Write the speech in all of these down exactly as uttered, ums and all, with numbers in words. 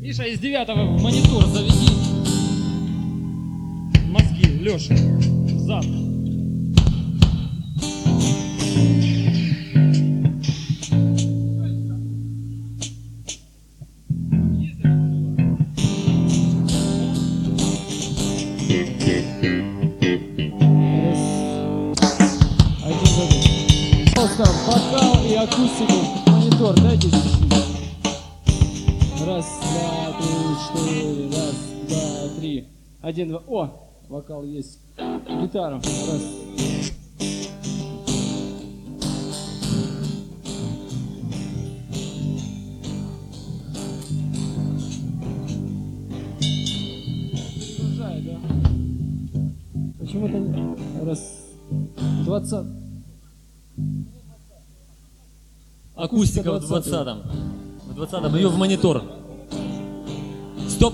Миша, из девятого в монитор заведи мозги, Леша, зад. Вокал и акустику, монитор, дайте чуть-чуть. Раз, два, три, четыре, раз, два, три. Один, два. О, вокал есть. Гитара. Раз. Загружает, да? Почему-то не... Раз. Двадцать. Акустика в двадцатом. В двадцатом. Ее в монитор. Стоп.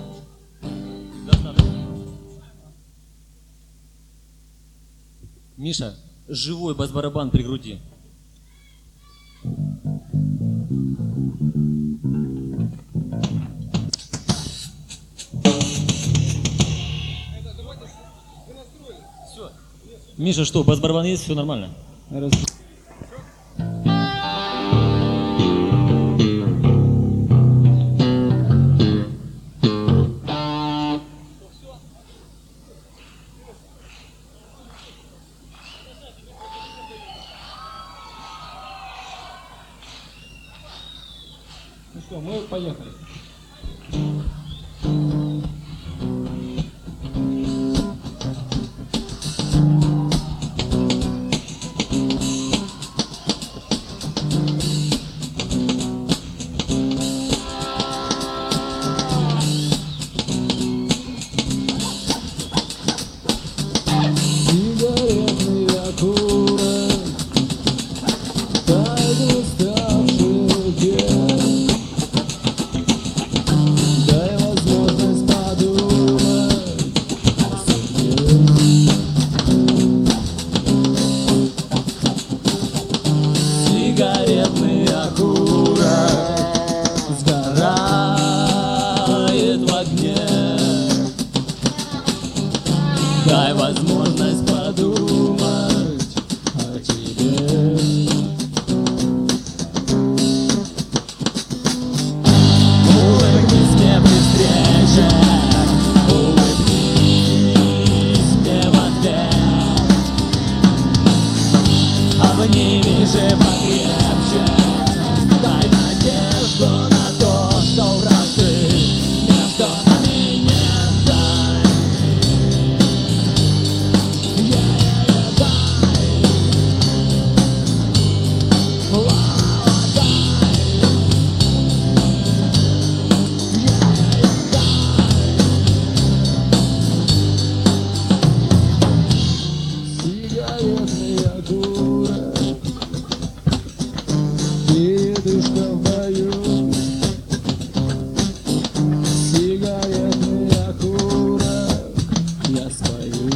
Миша, живой бас-барабан при груди. Все. Миша, что, бас-барабан есть? Все нормально? Раз. Ну что, мы поехали. Сигаретный окурок, тает уставший день. Дай возможность подумать о себе. Сигаретный окурок сгорает в огне. Дай возможность подумать о тебе. Улыбнись мне при встрече, улыбнись мне в ответ. Обними же покрепче, дай надежду на то, что вражды между нами нет. Дай, yeah, дай, wow, дай, yeah, дай. Сигаретный окурок, передышка в бою. Сигаретный окурок, я спою.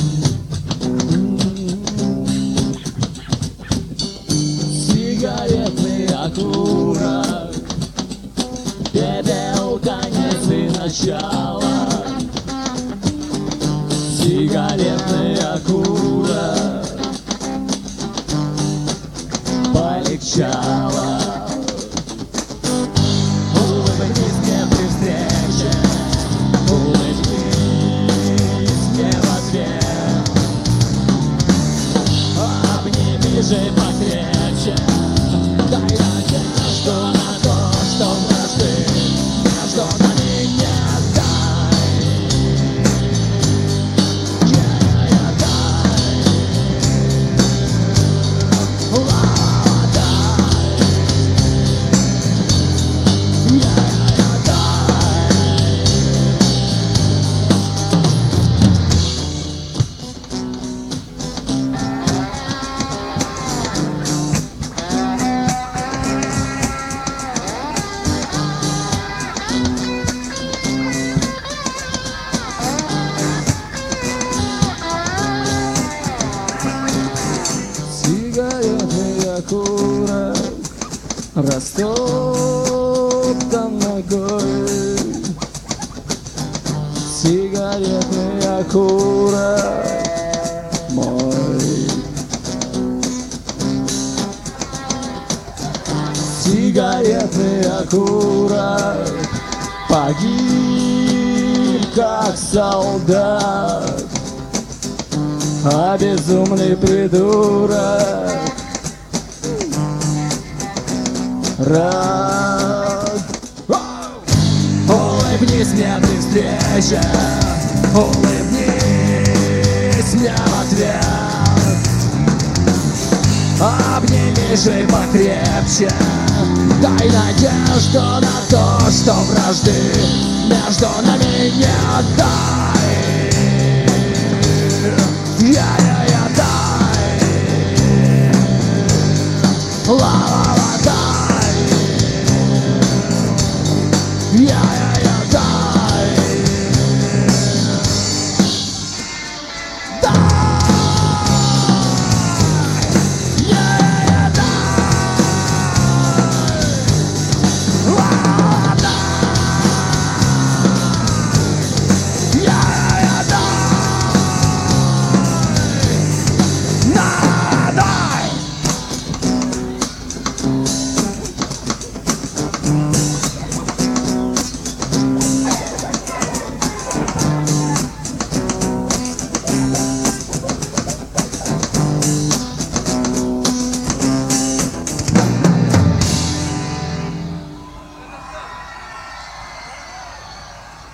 Сигаретный окурок, бедел, конец и начало. Сигаретный окурок, полегчало. Улыбнись мне при встрече, улыбнись мне в ответ. Обними же покрепче, дай надежду на то, что вражды между нами нет. Дай, yeah, дай, wow, дай, yeah, дай. Сигаретный окурок, растоптан ногой. окурок мой. Сигаретный окурок погиб, как солдат, а безумный придурок рад. Улыбнись мне при встрече, улыбнись мне в ответ, обними же покрепче, дай надежду на то, что вражды между нами нет. Дай, я-я-я, дай, ла-ла-ла, дай, я-я-я, дай, дай, я-я-я, дай, ла-ла-ла, дай, я-я-я, дай, на-дай.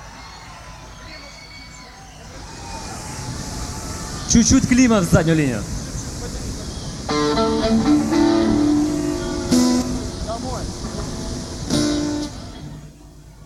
Чуть-чуть клима в заднюю линию.